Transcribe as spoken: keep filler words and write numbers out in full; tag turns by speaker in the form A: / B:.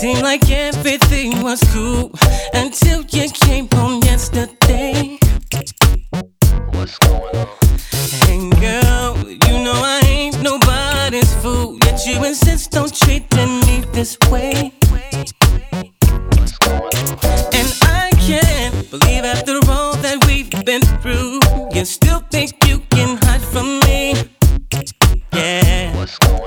A: Seemed like everything was cool until you came home yesterday.
B: What's going on?
A: And girl, you know I ain't nobody's fool, yet you insist on treating me this way.
B: What's going on?
A: And I can't believe after all that we've been through, you still think you can hide from me. Yeah.
B: What's going on?